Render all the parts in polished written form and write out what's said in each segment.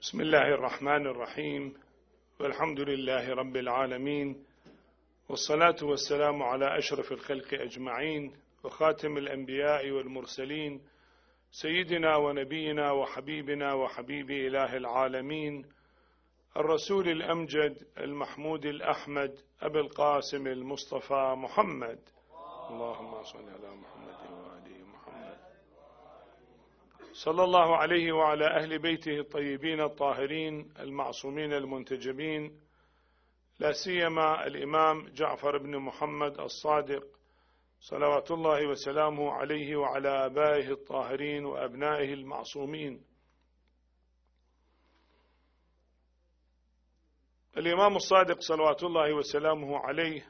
بسم الله الرحمن الرحيم، والحمد لله رب العالمين، والصلاة والسلام على أشرف الخلق أجمعين، وخاتم الأنبياء والمرسلين، سيدنا ونبينا وحبيبنا وحبيب إله العالمين، الرسول الأمجد المحمود الأحمد أبي القاسم المصطفى محمد. اللهم صل على محمد وآل محمد. صلى الله عليه وعلى أهل بيته الطيبين الطاهرين المعصومين المنتجبين، لا سيما الإمام جعفر بن محمد الصادق صلوات الله وسلامه عليه وعلى آبائه الطاهرين وأبنائه المعصومين. الإمام الصادق صلوات الله وسلامه عليه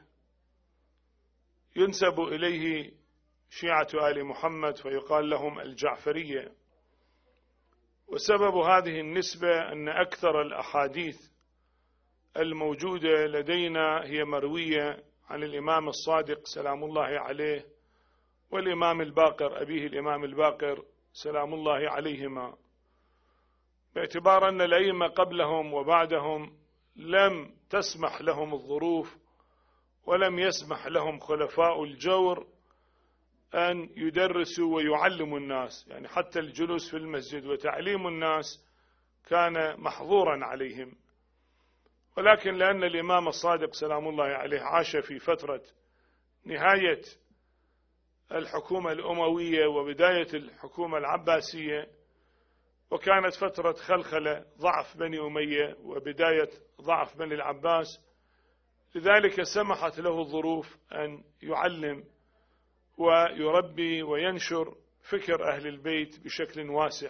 ينسب إليه شيعة آل محمد فيقال لهم الجعفرية، وسبب هذه النسبة أن أكثر الأحاديث الموجودة لدينا هي مروية عن الإمام الصادق سلام الله عليه والإمام الباقر أبيه الإمام الباقر سلام الله عليهما، باعتبار أن الأئمة قبلهم وبعدهم لم تسمح لهم الظروف ولم يسمح لهم خلفاء الجور أن يدرسوا ويعلموا الناس، يعني حتى الجلوس في المسجد وتعليم الناس كان محظورا عليهم. ولكن لأن الإمام الصادق سلام الله عليه عاش في فترة نهاية الحكومة الأموية وبداية الحكومة العباسية، وكانت فترة خلخلة ضعف بني أمية وبداية ضعف بني العباس، لذلك سمحت له الظروف أن يعلم ويربي وينشر فكر أهل البيت بشكل واسع.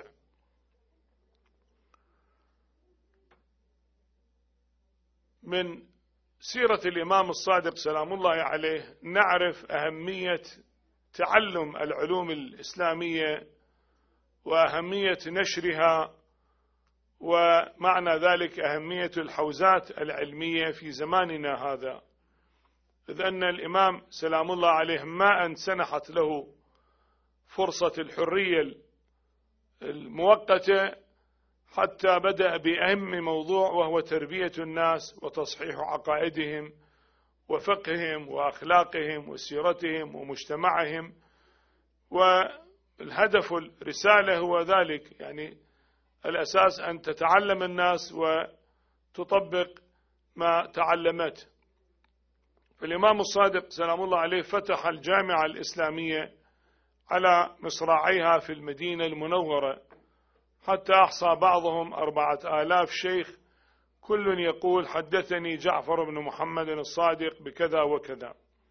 من سيرة الإمام الصادق سلام الله عليه نعرف أهمية تعلم العلوم الإسلامية وأهمية نشرها، ومعنى ذلك أهمية الحوزات العلمية في زماننا هذا، إذ أن الإمام سلام الله عليه ما أن سنحت له فرصة الحرية المؤقتة حتى بدأ بأهم موضوع، وهو تربية الناس وتصحيح عقائدهم وفقههم وأخلاقهم وسيرتهم ومجتمعهم، والهدف الرسالة هو ذلك، يعني الأساس أن تتعلم الناس وتطبق ما تعلمته. فالإمام الصادق سلام الله عليه فتح الجامعة الإسلامية على مصراعيها في المدينة المنورة، حتى أحصى بعضهم 4000 شيخ، كل يقول حدثني جعفر بن محمد الصادق بكذا وكذا.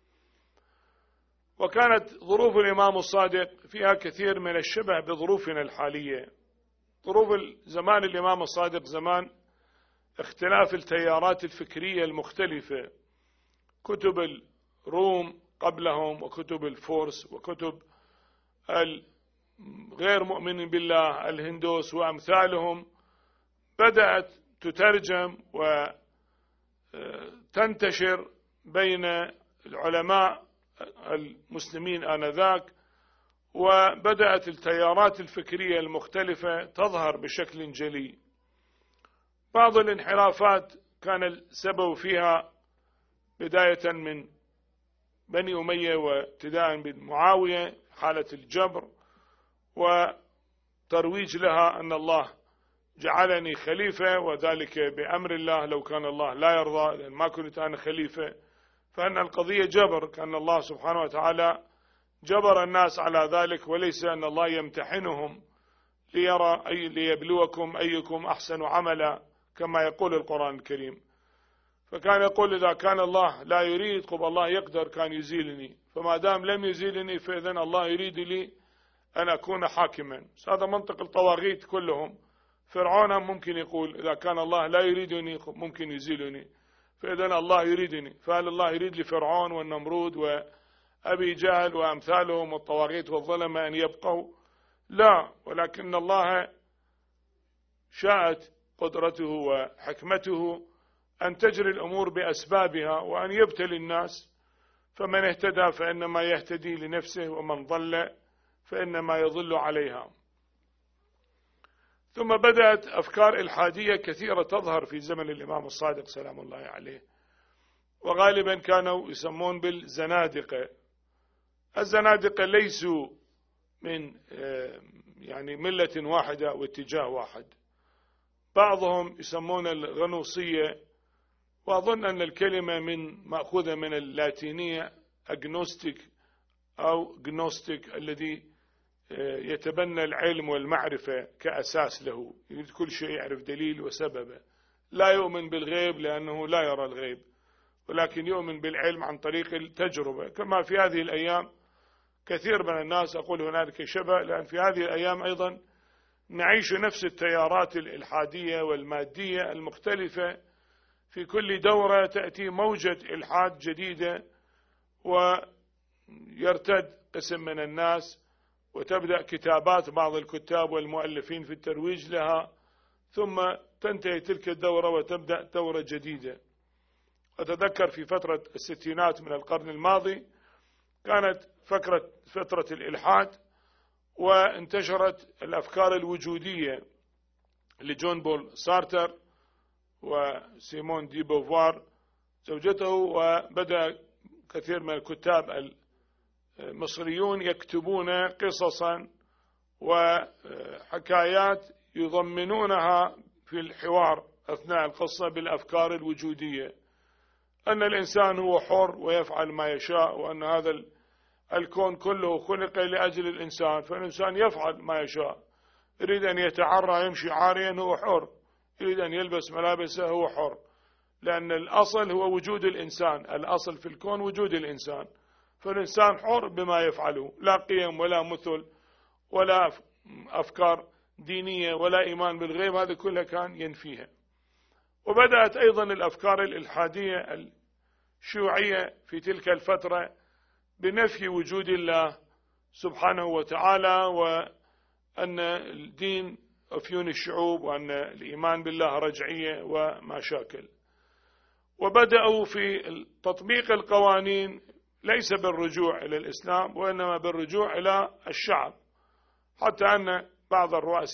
وكانت ظروف الإمام الصادق فيها كثير من الشبه بظروفنا الحالية. ظروف زمان الإمام الصادق زمان اختلاف التيارات الفكرية المختلفة، كتب الروم قبلهم وكتب الفرس وكتب غير مؤمنين بالله الهندوس وأمثالهم بدأت تترجم وتنتشر بين العلماء المسلمين آنذاك، وبدأت التيارات الفكرية المختلفة تظهر بشكل جلي. بعض الانحرافات كان السبب فيها بداية من بني أمية وابتداء بالمعاوية حالة الجبر وترويج لها أن الله جعلني خليفة وذلك بأمر الله، لو كان الله لا يرضى لأن ما كنت أنا خليفة، فأن القضية جبر، كان الله سبحانه وتعالى جبر الناس على ذلك، وليس أن الله يمتحنهم ليبلوكم أيكم أحسن عملا كما يقول القرآن الكريم. فكان يقول إذا كان الله لا يريد قب الله يقدر كان يزيلني، فما دام لم يزيلني فإذن الله يريد لي أن أكون حاكما. هذا منطق الطواغيت كلهم. فرعون ممكن يقول إذا كان الله لا يريدني ممكن يزيلني، فإذن الله يريدني، فهل الله يريد لفرعون والنمرود وأبي جهل وأمثالهم والطواغيت والظلمة أن يبقوا؟ لا، ولكن الله شاءت قدرته وحكمته أن تجري الأمور بأسبابها وأن يبتلي الناس، فمن اهتدى فإنما يهتدي لنفسه ومن ضل فإنما يضل عليها. ثم بدأت أفكار إلحادية كثيرة تظهر في زمن الإمام الصادق سلام الله عليه، وغالبا كانوا يسمون بالزنادقة. الزنادقة ليسوا من يعني ملة واحدة واتجاه واحد، بعضهم يسمون الغنوصية، وأظن أن الكلمة مأخوذة من اللاتينية أجنوستيك أو جنوستيك، الذي يتبنى العلم والمعرفة كأساس له، يريد كل شيء يعرف دليل وسببه، لا يؤمن بالغيب لأنه لا يرى الغيب، ولكن يؤمن بالعلم عن طريق التجربة. كما في هذه الأيام كثير من الناس، أقول هنالك شبه، لأن في هذه الأيام أيضا نعيش نفس التيارات الإلحادية والمادية المختلفة، في كل دورة تأتي موجة إلحاد جديدة ويرتد قسم من الناس، وتبدأ كتابات بعض الكتاب والمؤلفين في الترويج لها، ثم تنتهي تلك الدورة وتبدأ دورة جديدة. أتذكر في فترة الستينات من القرن الماضي كانت فترة الإلحاد، وانتشرت الأفكار الوجودية لجون بول سارتر وسيمون دي بوفوار زوجته، وبدأ كثير من الكتاب المصريون يكتبون قصصا وحكايات يضمنونها في الحوار أثناء القصة بالأفكار الوجودية، أن الإنسان هو حر ويفعل ما يشاء، وأن هذا الكون كله خلق لأجل الإنسان، فالإنسان يفعل ما يشاء، يريد أن يتعرى يمشي عاريا هو حر، يريد أن يلبس ملابسه هو حر، لأن الأصل هو وجود الإنسان، الأصل في الكون وجود الإنسان، فالإنسان حر بما يفعله، لا قيم ولا مثل ولا أفكار دينية ولا إيمان بالغيب، هذا كله كان ينفيها. وبدأت أيضا الأفكار الإلحادية الشيوعية في تلك الفترة بنفي وجود الله سبحانه وتعالى، وأن الدين أفيون الشعوب، وأن الإيمان بالله رجعية ومشاكل. وبدأوا في تطبيق القوانين ليس بالرجوع إلى الإسلام، وإنما بالرجوع إلى الشعب، حتى أن بعض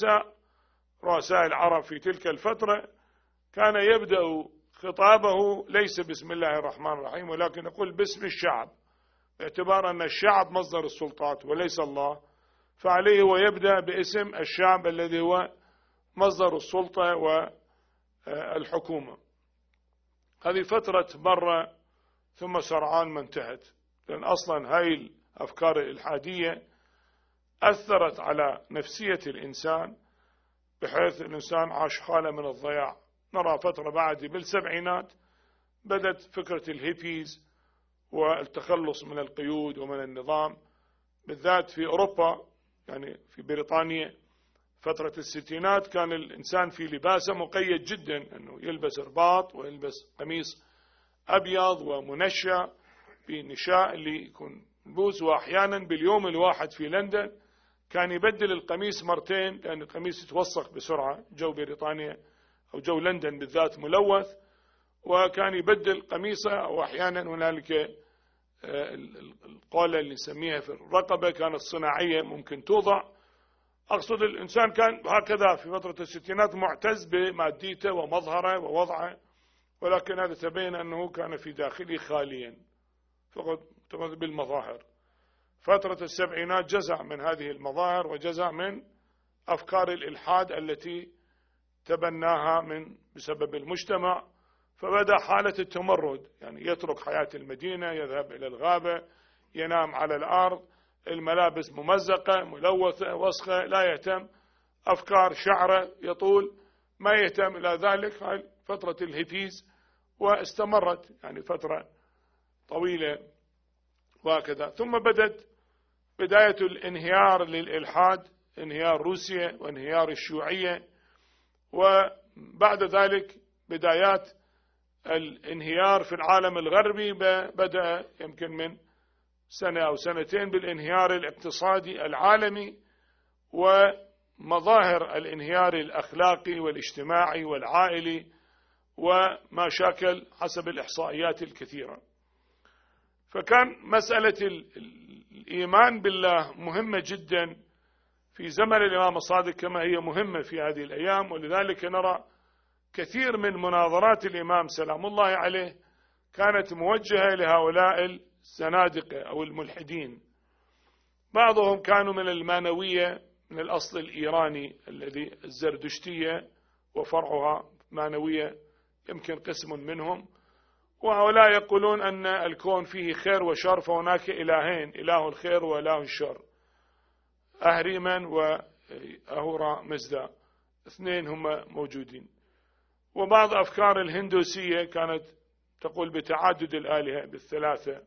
رؤساء العرب في تلك الفترة كان يبدأ خطابه ليس بسم الله الرحمن الرحيم، ولكن يقول باسم الشعب، باعتبار أن الشعب مصدر السلطات وليس الله، فعليه ويبدأ باسم الشعب الذي هو مصدر السلطة والحكومة. هذه فترة مرة ثم سرعان ما انتهت، لأن أصلا هاي الأفكار الإلحادية أثرت على نفسية الإنسان، بحيث الإنسان عاش حالة من الضياع. نرى فترة بعد بالسبعينات بدأت فكرة الهيبيز والتخلص من القيود ومن النظام، بالذات في أوروبا، يعني في بريطانيا فترة الستينات كان الإنسان في لباسه مقيد جدا، أنه يلبس رباط ويلبس قميص أبيض ومنشى بنشاء اللي يكون بوز، وأحيانا باليوم الواحد في لندن كان يبدل القميص مرتين، لأن القميص يتوسخ بسرعة، جو بريطانيا أو جو لندن بالذات ملوث، وكان يبدل قميصه، أو أحيانا هنالك القولة اللي نسميها في الرقبة كانت صناعية ممكن توضع. أقصد الإنسان كان هكذا في فترة الستينات معتز بماديته ومظهره ووضعه، ولكن هذا تبين أنه كان في داخله خاليا فقط بالمظاهر. فترة السبعينات جزع من هذه المظاهر وجزع من أفكار الإلحاد التي تبناها بسبب المجتمع، فبدأ حالة التمرد، يعني يترك حياة المدينة، يذهب إلى الغابة، ينام على الأرض، الملابس ممزقة ملوثة وسخة، لا يهتم، أفكار شعره يطول ما يهتم إلى ذلك. هاي فترة الهيبيز، واستمرت يعني فترة طويلة وهكذا. ثم بدأت بداية الانهيار للإلحاد، انهيار روسيا وانهيار الشيوعية، وبعد ذلك بدايات الانهيار في العالم الغربي بدأ يمكن من سنة أو سنتين بالانهيار الاقتصادي العالمي، ومظاهر الانهيار الأخلاقي والاجتماعي والعائلي وما شاكل حسب الإحصائيات الكثيرة. فكان مسألة الإيمان بالله مهمة جدا في زمن الإمام الصادق كما هي مهمة في هذه الأيام. ولذلك نرى كثير من مناظرات الإمام سلام الله عليه كانت موجهة لهؤلاء الزنادقة أو الملحدين. بعضهم كانوا من المانوية من الأصل الإيراني الذي الزردشتية وفرعها مانوية، يمكن قسم منهم، وهؤلاء يقولون أن الكون فيه خير وشر، فهناك إلهين، إله الخير وإله الشر، أهريمن وأهورا مزدا، اثنين هم موجودين. وبعض أفكار الهندوسية كانت تقول بتعدد الآلهة بالثلاثة،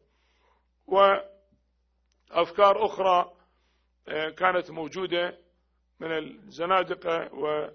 وأفكار أخرى كانت موجودة من الزنادقة،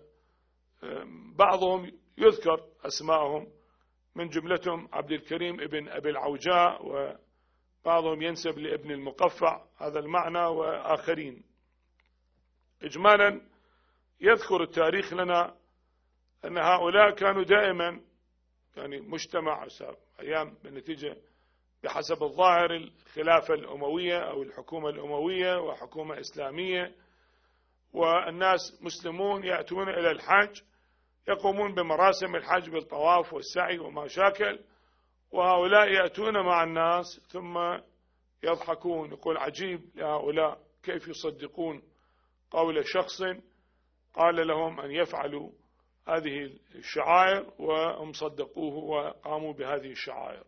وبعضهم يذكر أسماءهم من جملتهم عبد الكريم ابن أبي العوجاء، وبعضهم ينسب لابن المقفع هذا المعنى، وآخرين. إجمالا يذكر التاريخ لنا أن هؤلاء كانوا دائما يعني مجتمع أيام بالنتيجة بحسب الظاهر الخلافة الأموية أو الحكومة الأموية وحكومة إسلامية، والناس مسلمون يأتون إلى الحج، يقومون بمراسم الحج بالطواف والسعي وما شاكل، وهؤلاء يأتون مع الناس ثم يضحكون. يقول عجيب لهؤلاء كيف يصدقون قول شخص قال لهم أن يفعلوا هذه الشعائر وهم صدقوه وقاموا بهذه الشعائر.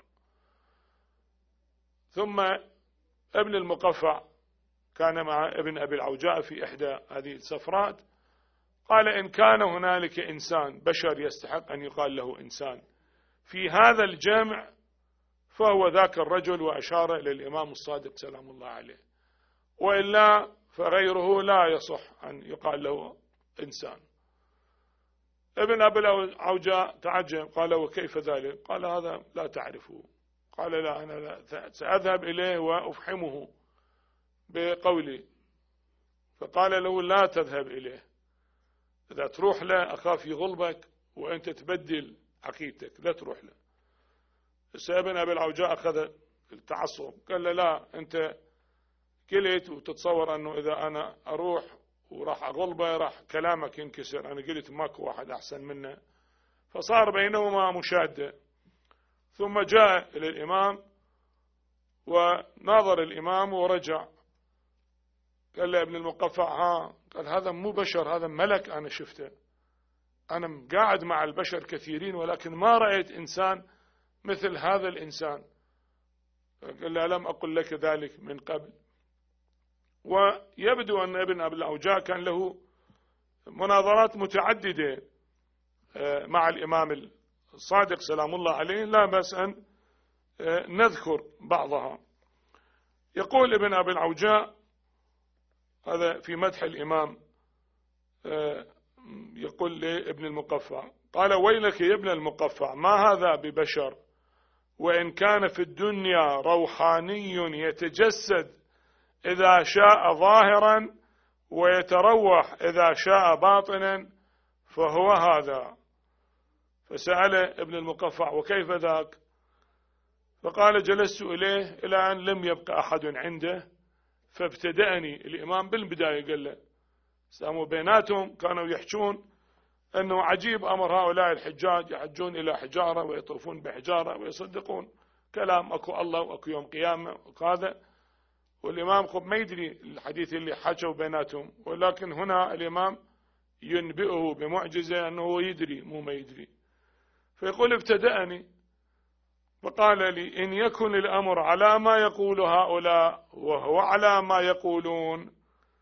ثم ابن المقفع كان مع ابن أبي العوجاء في إحدى هذه السفرات، قال إن كان هنالك إنسان بشر يستحق أن يقال له إنسان في هذا الجامع فهو ذاك الرجل، وأشار إلى الإمام الصادق سلام الله عليه، وإلا فغيره لا يصح أن يقال له إنسان. ابن أبي العوجاء تعجب، قال وكيف ذلك؟ قال هذا لا تعرفه. قال لا، أنا سأذهب إليه وأفحمه بقولي. فقال له لا تذهب إليه، إذا تروح له أخاف يغلبك وأنت تبدل عقيدتك، لا تروح له. ابن أبي العوجاء أخذ التعصب، قال له لا، أنت قلت وتتصور أنه إذا أنا أروح وراح أغلبه راح كلامك ينكسر، أنا قلت ماكو واحد أحسن منه. فصار بينهما مشادة. ثم جاء إلى الإمام وناظر الإمام ورجع، قال له ابن المقفع قال هذا مو بشر، هذا ملك أنا شفته، أنا قاعد مع البشر كثيرين ولكن ما رأيت إنسان مثل هذا الإنسان. قال له ألم أقل لك ذلك من قبل؟ ويبدو أن ابن أبي العوجاء كان له مناظرات متعددة مع الإمام الصادق سلام الله عليه، لا بأس أن نذكر بعضها. يقول ابن أبي العوجاء هذا في مدح الإمام، يقول لابن المقفع قال ويلك يا ابن المقفع، ما هذا ببشر، وإن كان في الدنيا روحاني يتجسد إذا شاء ظاهرا ويتروح إذا شاء باطنا فهو هذا. فسأل ابن المقفع وكيف ذاك؟ فقال جلست إليه إلى أن لم يبقى أحد عنده فابتدأني. الإمام بالبداية قال له ساموا بيناتهم كانوا يحجون أنه عجيب أمر هؤلاء الحجاج، يحجون إلى حجارة ويطوفون بحجارة ويصدقون كلام أكو الله وأكو يوم قيامة وهذا. والإمام خب ما يدري الحديث اللي حكوا بيناتهم، ولكن هنا الإمام ينبئه بمعجزة أنه يدري مو ما يدري. فيقول ابتدأني فقال لي إن يكن الأمر على ما يقول هؤلاء وهو على ما يقولون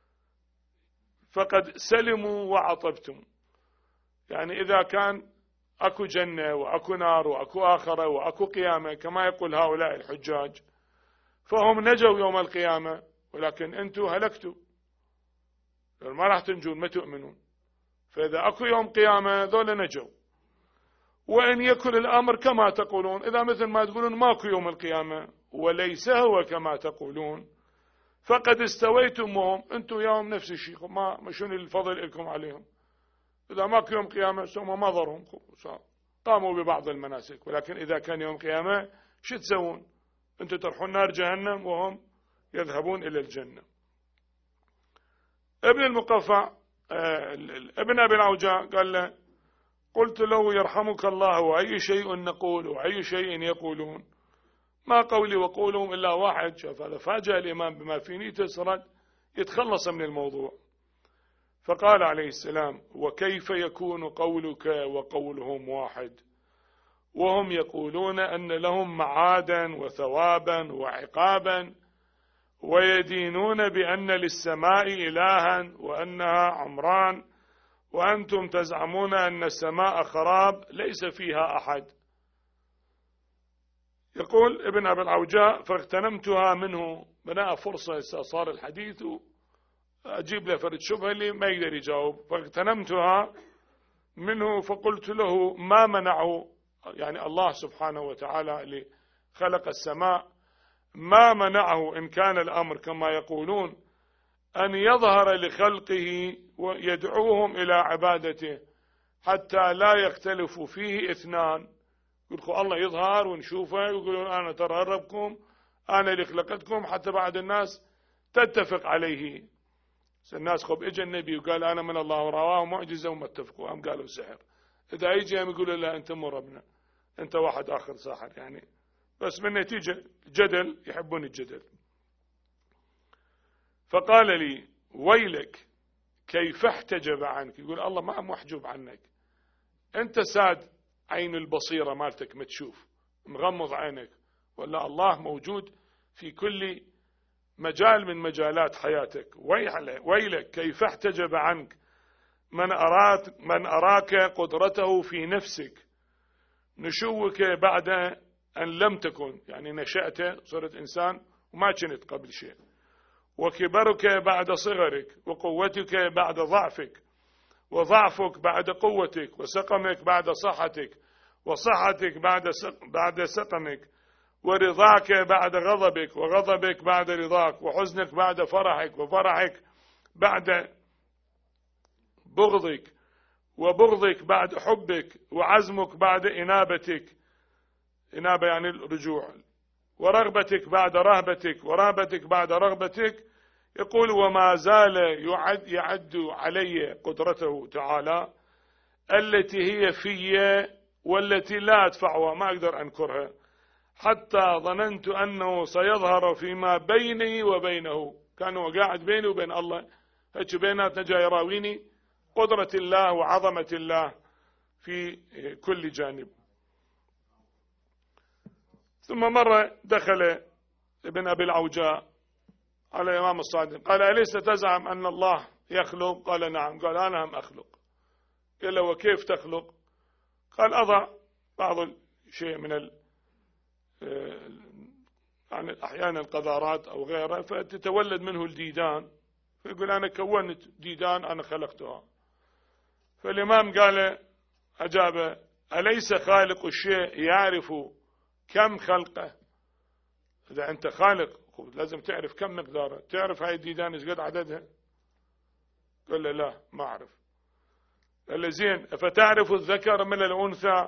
فقد سلموا وعطبتم. يعني إذا كان أكو جنة وأكو نار وأكو آخرة وأكو قيامة كما يقول هؤلاء الحجاج فهم نجوا يوم القيامة، ولكن أنتم هلكتوا ما راح تنجون، ما تؤمنون. فإذا أكو يوم قيامة ذول نجوا. وإن يكن الأمر كما تقولون، إذا مثل ما تقولون ماكو يوم القيامة وليس هو كما تقولون فقد استويتمهم، أنتم يوم نفس الشيء، ما شنو الفضل لكم عليهم. إذا ماكو يوم قيامة ثم ما ضرهم، قاموا ببعض المناسك، ولكن إذا كان يوم قيامة شو تسوون؟ أنتم تروحون نار جهنم وهم يذهبون إلى الجنة. ابن المقفع ابن أبي العوجاء قال له: قلت له: يرحمك الله، وأي شيء نقول وأي شيء يقولون؟ ما قولي وقولهم إلا واحد. شوف هذا فاجأ الإمام بما في نيته، سرد يتخلص من الموضوع. فقال عليه السلام: وكيف يكون قولك وقولهم واحد وهم يقولون أن لهم معادا وثوابا وعقابا، ويدينون بأن للسماء إلها وأنها عمران، وأنتم تزعمون أن السماء خراب ليس فيها أحد. يقول ابن أبي العوجاء: فاغتنمتها منه، بناء فرصة صار الحديث أجيب له فرد شبهة اللي ما يقدر يجاوب. فاغتنمتها منه فقلت له: ما منعه، يعني الله سبحانه وتعالى اللي خلق السماء، ما منعه إن كان الأمر كما يقولون أن يظهر لخلقه ويدعوهم إلى عبادته حتى لا يختلف فيه اثنان. يقول الله يظهر ونشوفه ويقولون أنا ترى ربكم، أنا اللي خلقتكم، حتى بعد الناس تتفق عليه. الناس خب اجى النبي وقال أنا من الله ورواه معجزة وما اتفقوا، هم قالوا سحر. إذا يجي هم يقولوا لا أنت مو ربنا، أنت واحد آخر ساحر يعني. بس من نتيجة جدل، يحبون الجدل. فقال لي: ويلك كيف احتجب عنك. يقول الله ما محجوب عنك، أنت ساد عين البصيرة مالتك ما تشوف، مغمض عينك، ولا الله موجود في كل مجال من مجالات حياتك. ويلك كيف احتجب عنك من أراك قدرته في نفسك، نشوك بعد أن لم تكن، يعني نشأت صرت إنسان وما كنت قبل شيء، وكبرك بعد صغرك، وقوتك بعد ضعفك، وضعفك بعد قوتك، وسقمك بعد صحتك، وصحتك بعد سقمك، ورضاك بعد غضبك، وغضبك بعد رضاك، وحزنك بعد فرحك، وفرحك بعد بغضك، وبغضك بعد حبك، وعزمك بعد إنابتك، إنابة يعني الرجوع، ورغبتك بعد رهبتك، ورهبتك بعد رغبتك. يقول: وما زال يعد علي قدرته تعالى التي هي في والتي لا أدفعها، ما أقدر أنكرها، حتى ظننت أنه سيظهر فيما بيني وبينه. كانوا قاعد بيني وبين الله، هيك بيناتنا جاي يراويني قدرة الله وعظمة الله في كل جانب. ثم مرة دخل ابن أبي العوجاء على الإمام الصادق، قال: أليس تزعم أن الله يخلق؟ قال: نعم. قال: أنا هم أخلق. قال له: وكيف تخلق؟ قال: أضع بعض الشيء من يعني أحيانا القذارات أو غيرها فتتولد منه الديدان، فيقول: أنا كونت ديدان، أنا خلقتها. فالإمام قال أجاب: أليس خالق الشيء يعرف كم خلقه؟ إذا أنت خالق لازم تعرف كم مقداره، تعرف هاي الديدان إيش قد عددها؟ قال له: لا ما أعرف. قال له: زين، فتعرف الذكر من الأنثى؟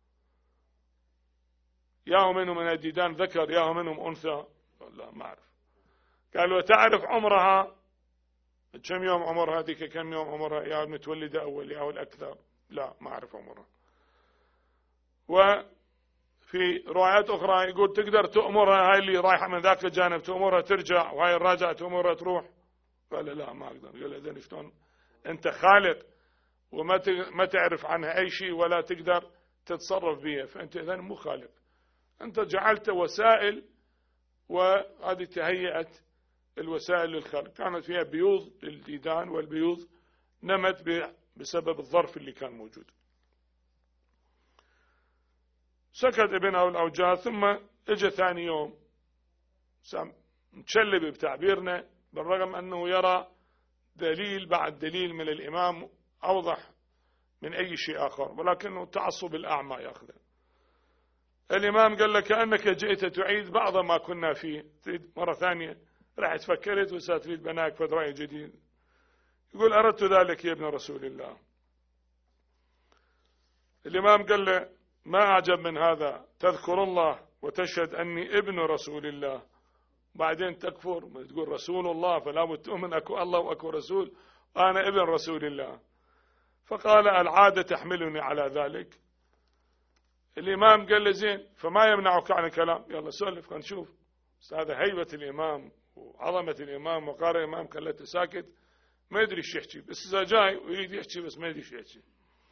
ياهو منهم من الديدان ذكر، ياهو منهم أنثى؟ قال: لا ما أعرف. قال: وتعرف عمرها كم يوم عمرها؟ هذيك كم يوم عمرها؟ يا متولدة أول يا الأكثر؟ لا ما أعرف عمرها. وفي روايات أخرى يقول: تقدر تأمرها، هاي اللي رايحة من ذاك الجانب تأمرها ترجع، وهاي الراجعة تأمرها تروح؟ قال: لا ما أقدر. قال: إذن شلون أنت خالق وما تعرف عنها أي شيء ولا تقدر تتصرف بها، فأنت إذن مو خالق، أنت جعلت وسائل، وهذه تهيئت الوسائل للخلق، كانت فيها بيوض للديدان، والبيوض نمت بسبب الظرف اللي كان موجود. سكت ابن أبي العوجاء. ثم اجى ثاني يوم متشلب بتعبيرنا، بالرغم أنه يرى دليل بعد دليل من الإمام أوضح من أي شيء آخر، ولكنه تعصب الأعمى يأخذه. الإمام قال: لك كأنك جئت تعيد بعض ما كنا فيه، تريد مرة ثانية، رحت فكرت وستريد بناك فد رأي جديد. يقول: أردت ذلك يا ابن رسول الله. الإمام قال له: ما أعجب من هذا، تذكر الله وتشهد أني ابن رسول الله بعدين تكفر تقول رسول الله فلا بد تؤمن أكو الله وأكو رسول، أنا ابن رسول الله. فقال العادة تحملني على ذلك. الإمام قال له زين، فما يمنعك عن الكلام؟ يلا سولف خلينا نشوف. هذا هيبة الإمام وعظمة الإمام وقار الإمام خلته ساكت، ما يدري ايش يحكي، بس إذا جاي ويريد يحكي بس ما يدري ايش يحكي.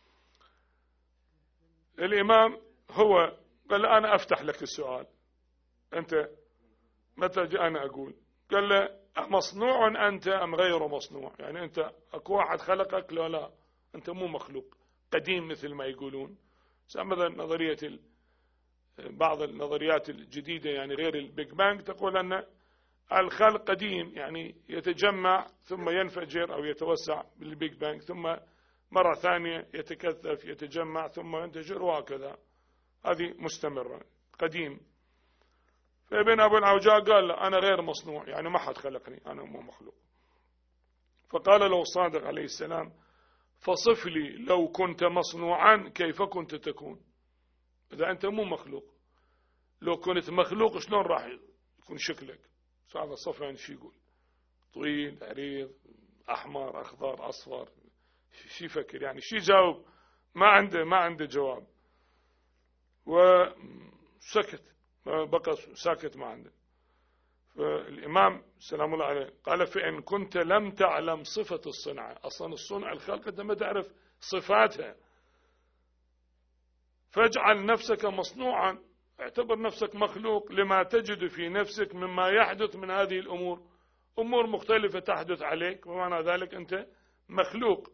الإمام هو قال له أنا أفتح لك السؤال، أنت متى جاء أنا أقول؟ قال له مصنوع أنت أم غير مصنوع؟ يعني أنت أكو واحد خلقك؟ لا لا، أنت مو مخلوق قديم مثل ما يقولون. مثلا نظرية بعض النظريات الجديدة يعني غير البيج بانج تقول أن الخلق قديم، يعني يتجمع ثم ينفجر أو يتوسع بالبيج بانج، ثم مرة ثانية يتكثف يتجمع ثم ينتشر وهكذا، هذه مستمرة قديم. فابن أبو العوجاء قال لا أنا غير مصنوع، يعني ما حد خلقني، أنا مو مخلوق. فقال له الصادق عليه السلام فصف لي لو كنت مصنوعا كيف كنت تكون؟ إذا أنت مو مخلوق، لو كنت مخلوق شلون راح يكون شكلك؟ هذا صف يعني شو يقول؟ طويل عريض أحمر أخضر أصفر، شو يفكر يعني؟ شو يجاوب؟ ما عنده جواب، وسكت، بقى ساكت ما عنده. فالإمام سلام الله عليه قال فإن كنت لم تعلم صفة الصنعة، أصلا الصنع الخلق أنت ما تعرف صفاتها، فاجعل نفسك مصنوعا، اعتبر نفسك مخلوق لما تجد في نفسك مما يحدث من هذه الأمور، أمور مختلفة تحدث عليك، ومعنى ذلك أنت مخلوق.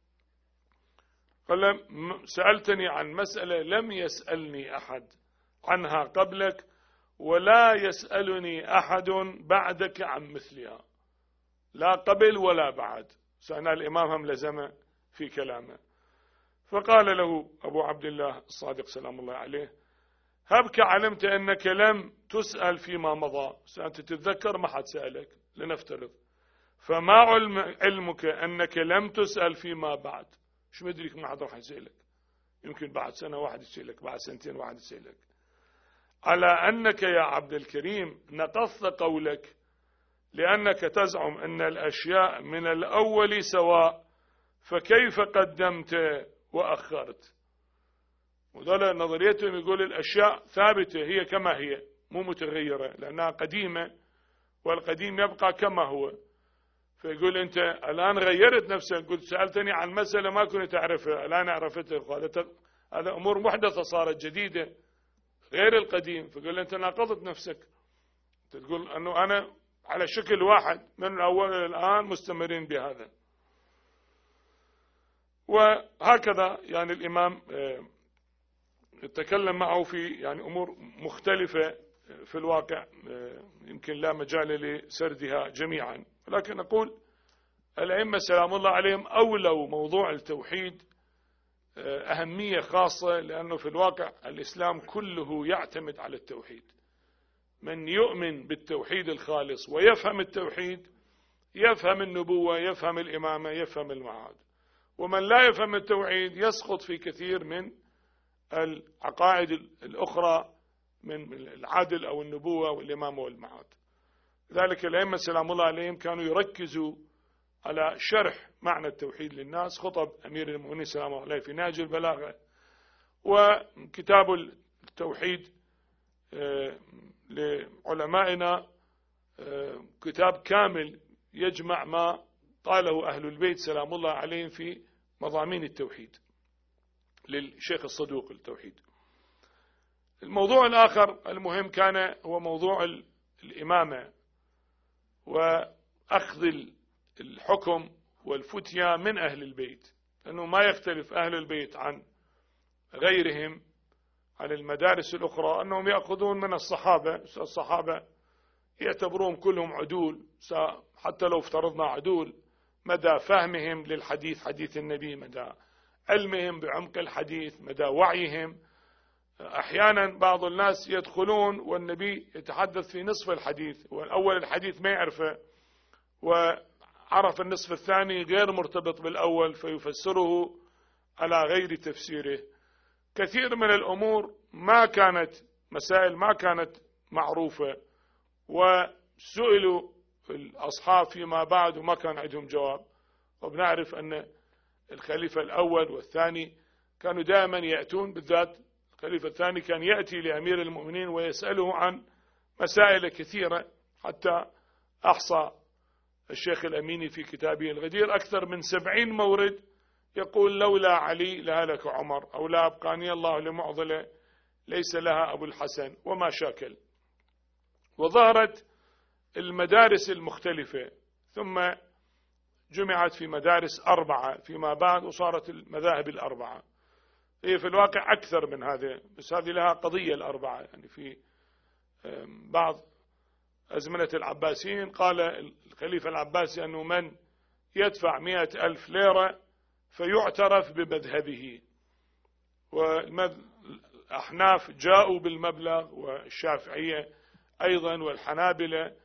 قال سألتني عن مسألة لم يسألني أحد عنها قبلك ولا يسألني أحد بعدك عن مثلها، لا قبل ولا بعد. سألنا الإمام هم لزم في كلامه. فقال له أبو عبد الله الصادق سلام الله عليه هبك علمت أنك لم تسأل فيما مضى، سأنت تتذكر ما حد سألك لنفترض، فما علمك أنك لم تسأل فيما بعد؟ شو مدريك ما حد راح يسألك، يمكن بعد سنة واحد يسألك، بعد سنتين واحد يسألك. على أنك يا عبد الكريم نقضت قولك لأنك تزعم أن الأشياء من الأول سواء، فكيف قدمت وأخرت؟ وذول نظريتهم يقول الأشياء ثابتة هي كما هي مو متغيرة لأنها قديمة، والقديم يبقى كما هو. فيقول أنت الآن غيرت نفسك، قلت سألتني عن مسألة ما كنت أعرفها الآن عرفتها، هذا أمور محدثة صارت جديدة غير القديم. فقال أنت ناقضت نفسك، تقول أنه أنا على شكل واحد من الأول إلى الآن مستمرين بهذا. وهكذا يعني الإمام يتكلم معه في يعني أمور مختلفة في الواقع يمكن لا مجال لسردها جميعا، ولكن نقول الأئمة سلام الله عليهم أولوا موضوع التوحيد أهمية خاصة، لأنه في الواقع الإسلام كله يعتمد على التوحيد. من يؤمن بالتوحيد الخالص ويفهم التوحيد يفهم النبوة، يفهم الإمامة، يفهم المعاد. ومن لا يفهم التوحيد يسقط في كثير من العقائد الأخرى من العدل أو النبوة والإمامة والمعاد. لذلك الأئمة سلام الله عليهم كانوا يركزوا على شرح معنى التوحيد للناس، خطب أمير المؤمنين سلام الله عليه في نهج البلاغة، وكتاب التوحيد لعلمائنا كتاب كامل يجمع ما قاله أهل البيت سلام الله عليهم في مضامين التوحيد للشيخ الصدوق التوحيد. الموضوع الآخر المهم كان هو موضوع الإمامة وأخذ الحكم والفتية من أهل البيت، لأنه ما يختلف أهل البيت عن غيرهم عن المدارس الأخرى أنهم يأخذون من الصحابة. الصحابة يعتبرون كلهم عدول، حتى لو افترضنا عدول، مدى فهمهم للحديث حديث النبي، مدى علمهم بعمق الحديث، مدى وعيهم. أحيانا بعض الناس يدخلون والنبي يتحدث في نصف الحديث، والأول الحديث ما يعرفه، وعرف النصف الثاني غير مرتبط بالأول فيفسره على غير تفسيره. كثير من الأمور ما كانت مسائل ما كانت معروفة، سئلوا الأصحاب فيما بعد وما كان عندهم جواب. وبنعرف أن الخليفة الأول والثاني كانوا دائما يأتون، بالذات الخليفة الثاني كان يأتي لأمير المؤمنين ويسأله عن مسائل كثيرة، حتى أحصى الشيخ الأميني في كتابه الغدير أكثر من 70 مورد يقول لولا علي لهلك عمر، أو لا أبقاني الله لمعضلة ليس لها أبو الحسن وما شاكل. وظهرت المدارس المختلفة، ثم جمعت في مدارس 4 فيما بعد، وصارت المذاهب 4. هي في الواقع أكثر من هذا، بس هذه لها قضية 4. يعني في بعض أزمنة العباسيين قال الخليفة العباسي أنه من يدفع 100,000 ليرة فيعترف بمذهبه، والأحناف جاءوا بالمبلغ والشافعية أيضا والحنابلة،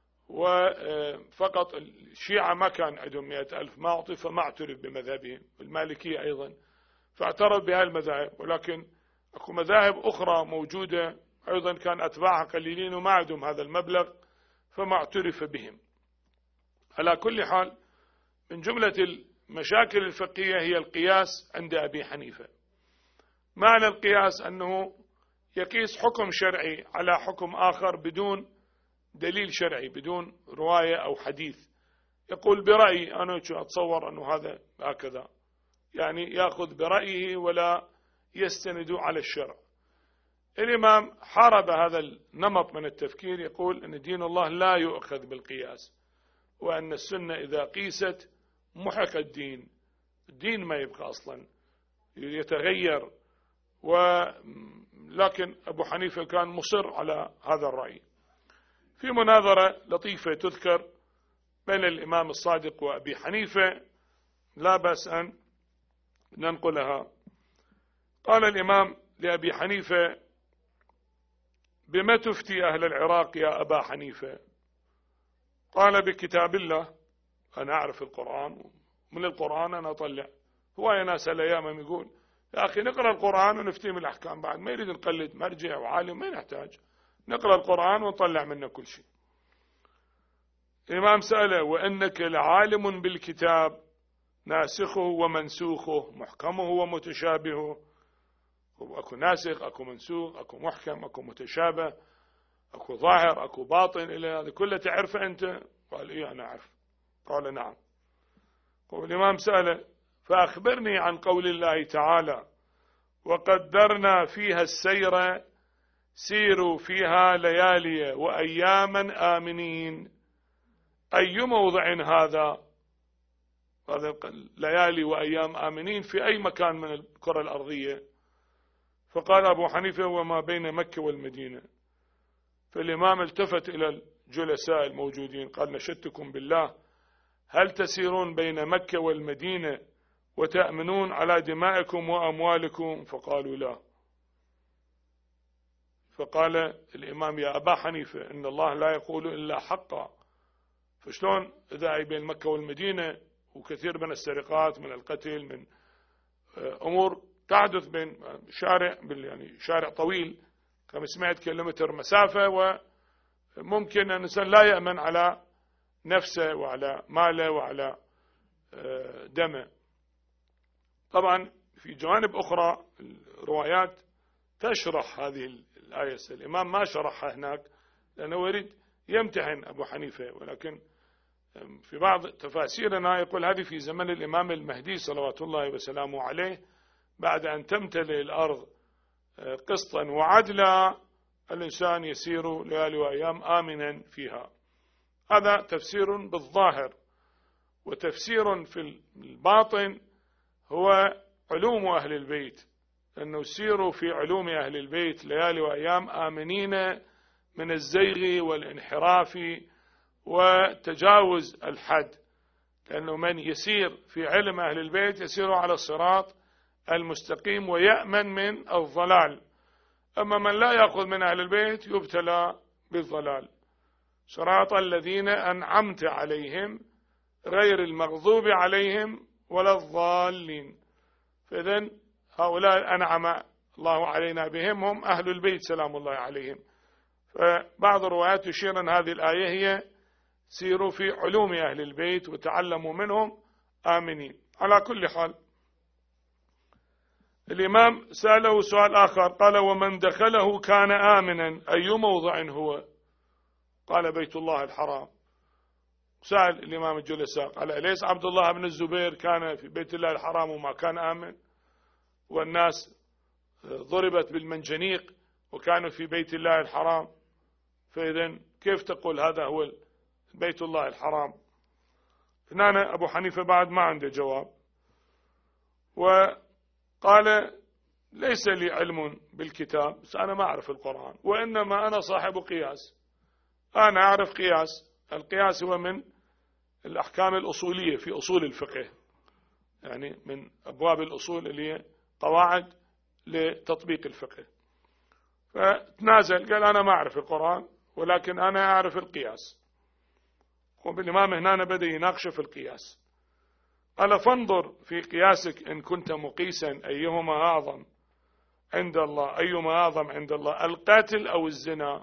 وفقط الشيعة ما كان عندهم 100,000 ما أعطي فما اعترف بمذهبهم، المالكية أيضا فاعترف بها المذاهب. ولكن أكو مذاهب أخرى موجودة أيضا كان أتباعها قليلين وما عندهم هذا المبلغ فما اعترف بهم. على كل حال، من جملة المشاكل الفقهية هي القياس عند أبي حنيفة. معنى القياس أنه يقيس حكم شرعي على حكم آخر بدون دليل شرعي، بدون رواية أو حديث. يقول برأيي أنا أتصور أنه هذا هكذا، يعني يأخذ برأيه ولا يستند على الشرع. الإمام حارب هذا النمط من التفكير، يقول أن دين الله لا يؤخذ بالقياس، وأن السنة إذا قيست محق الدين ما يبقى أصلا، يتغير. لكن أبو حنيفة كان مصر على هذا الرأي. في مناظرة لطيفة تذكر بين الإمام الصادق وأبي حنيفة، لا بأس أن ننقلها. قال الإمام لأبي حنيفة: بما تفتي أهل العراق يا أبا حنيفة؟ قال: بكتاب الله، أنا أعرف القرآن، من القرآن أنا أطلع. هواية ناس الأيام يقول يا أخي نقرأ القرآن ونفتي من الأحكام، بعد ما يريد نقلد مرجع وعالم، ما نحتاج، نقرأ القرآن ونطلع منه كل شيء. الإمام سأله: وإنك لعالم بالكتاب ناسخه ومنسوخه، محكمه ومتشابهه؟ أكو ناسخ، أكو منسوخ، أكو محكم، أكو متشابه، أكو ظاهر، أكو باطن، إلى هذا كله تعرفه أنت؟ قال: إيه أنا أعرف. قال: نعم. الإمام سأله: فأخبرني عن قول الله تعالى: وقدرنا فيها السير سيروا فيها ليالي وأياما آمنين. أي موضع هذا ليالي وأيام آمنين؟ في أي مكان من الكرة الأرضية؟ فقال أبو حنيفة: وما بين مكة والمدينة. فالإمام التفت إلى الجلساء الموجودين قال: نشدتكم بالله، هل تسيرون بين مكة والمدينة وتأمنون على دمائكم وأموالكم؟ فقالوا: لا. فقال الإمام: يا أبا حنيفة، إن الله لا يقول إلا حقا، فشلون إذا بين مكة والمدينة وكثير من السرقات، من القتل، من أمور تحدث بين شارع يعني شارع طويل 500 كيلومتر مسافة، وممكن أن الإنسان لا يأمن على نفسه وعلى ماله وعلى دمه. طبعا في جوانب أخرى الروايات تشرح هذه الآية، الإمام ما شرحها هناك لأنه يريد يمتحن أبو حنيفة، ولكن في بعض تفاسيرنا يقول هذه في زمن الإمام المهدي صلوات الله وسلامه عليه، بعد أن تمتلئ الأرض قسطا وعدلا الإنسان يسير ليالي وأيام آمنا فيها. هذا تفسير بالظاهر. وتفسير في الباطن هو علوم أهل البيت، أنه سيروا في علوم أهل البيت ليالي وأيام آمنين من الزيغ والانحراف وتجاوز الحد، لأنه من يسير في علم أهل البيت يسير على الصراط المستقيم ويأمن من الضلال. أما من لا يأخذ من أهل البيت يبتلى بالضلال. صراط الذين أنعمت عليهم غير المغضوب عليهم ولا الضالين. فإذن هؤلاء أنعم الله علينا بهم هم أهل البيت سلام الله عليهم. فبعض الروايات تشير أن هذه الآية هي سيروا في علوم أهل البيت وتعلموا منهم آمنين. على كل حال الإمام سأله سؤال آخر، قال: ومن دخله كان آمنا، أي موضع هو؟ قال: بيت الله الحرام. سأل الإمام الجلساء قال: أليس عبد الله بن الزبير كان في بيت الله الحرام وما كان آمن، والناس ضربت بالمنجنيق وكانوا في بيت الله الحرام، فإذن كيف تقول هذا هو بيت الله الحرام؟ هنا أبو حنيفة بعد ما عنده جواب، وقال: ليس لي علم بالكتاب، بس أنا ما أعرف القرآن، وإنما أنا صاحب قياس، أنا أعرف قياس. القياس هو من الأحكام الأصولية في أصول الفقه، يعني من أبواب الأصول اللي هي قواعد لتطبيق الفقه. فتنازل قال: أنا ما أعرف القرآن، ولكن أنا أعرف القياس. والإمام هنا بدأ يناقش في القياس. قال: فانظر في قياسك إن كنت مقيسا أيهما أعظم عند الله، أيهما أعظم عند الله، القتل أو الزنا؟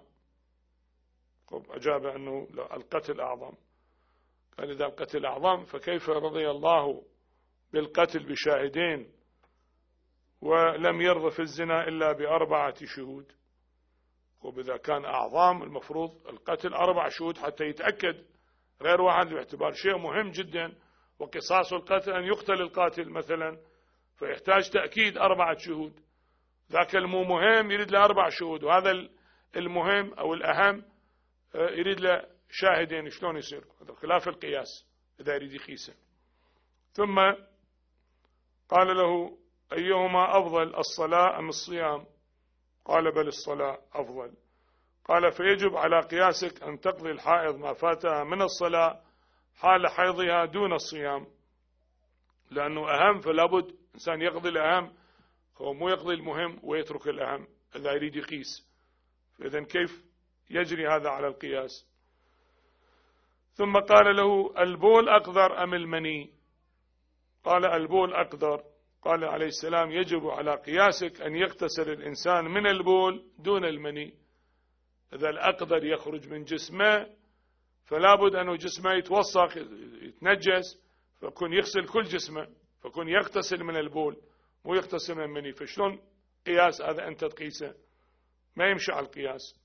أجاب أنه لا، القتل أعظم. قال: إذا القتل أعظم فكيف رضي الله بالقتل بشاهدين ولم يرضى في الزنا إلا ب4 شهود؟ وإذا كان أعظم المفروض القتل 4 شهود حتى يتأكد، غير واحد، باعتبار شيء مهم جدا، وقصاص القتل أن يقتل القاتل مثلا، فيحتاج تأكيد 4 شهود. ذاك المو مهم يريد له 4 شهود، وهذا المهم أو الأهم يريد له شاهدين. شلون يصير؟ هذا خلاف القياس إذا يريد يقيسه. ثم قال له: أيهما أفضل، الصلاة أم الصيام؟ قال: بل الصلاة أفضل. قال: فيجب على قياسك أن تقضي الحائض ما فاتها من الصلاة حال حيضها دون الصيام، لأنه أهم، فلا بد إنسان يقضي الأهم، هو مو يقضي المهم ويترك الأهم إذا يريد يقيس. فإذن كيف يجري هذا على القياس؟ ثم قال له: البول أقدر أم المني؟ قال: البول أقدر. قال عليه السلام: يجب على قياسك أن يغتسل الإنسان من البول دون المني. إذا الأقدر يخرج من جسمه فلا بد أنه جسمه يتوسخ يتنجس، فكون يغسل كل جسمه، فكون يغتسل من البول مو يغتسل من المني. فشلون قياس هذا أنت تقيسه؟ ما يمشي على القياس.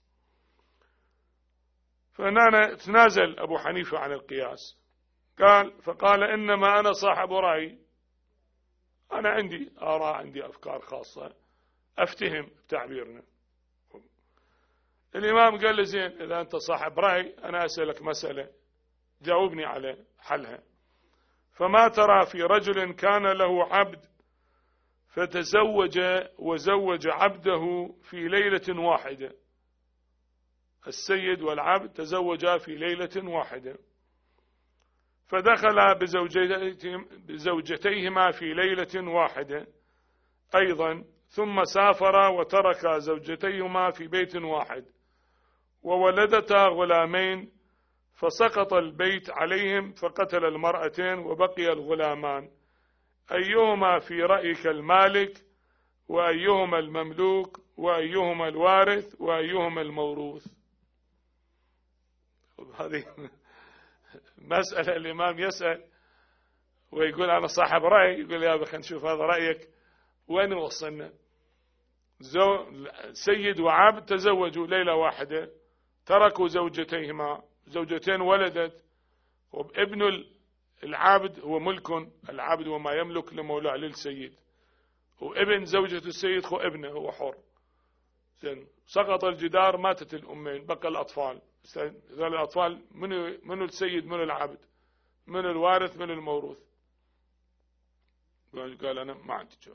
فهنا تنازل أبو حنيفة عن القياس، فقال: إنما أنا صاحب رأي، أنا عندي آراء، عندي أفكار خاصة أفتهم تعبيرنا. الإمام قال له: زين، إذا أنت صاحب رأي أنا أسألك مسألة جاوبني على حلها. فما ترى في رجل كان له عبد فتزوج وزوج عبده في ليلة واحدة، السيد والعبد تزوجا في ليلة واحدة، فدخلا بزوجتيهما في ليلة واحدة أيضا، ثم سافرا وتركا زوجتيهما في بيت واحد، وولدتا غلامين، فسقط البيت عليهم فقتل المرأتين وبقي الغلامان، أيهما في رأيك المالك، وأيهما المملوك، وأيهما الوارث، وأيهما الموروث؟ هذه مسألة الإمام يسأل ويقول أنا صاحب رأي، يقول: يا أبي خلينا نشوف هذا رأيك وين وصلنا. سيد وعبد تزوجوا ليلة واحدة، تركوا زوجتيهما، زوجتين ولدت، وابن العبد هو ملك، العبد وما يملك لمولاه للسيد، وابن زوجة السيد هو ابنه، هو حر. زين، سقط الجدار، ماتت الأمين، بقى الأطفال. هذول الأطفال منو السيد، منو العبد، منو الوارث، منو الموروث؟ قال: أنا ما عندي جواب.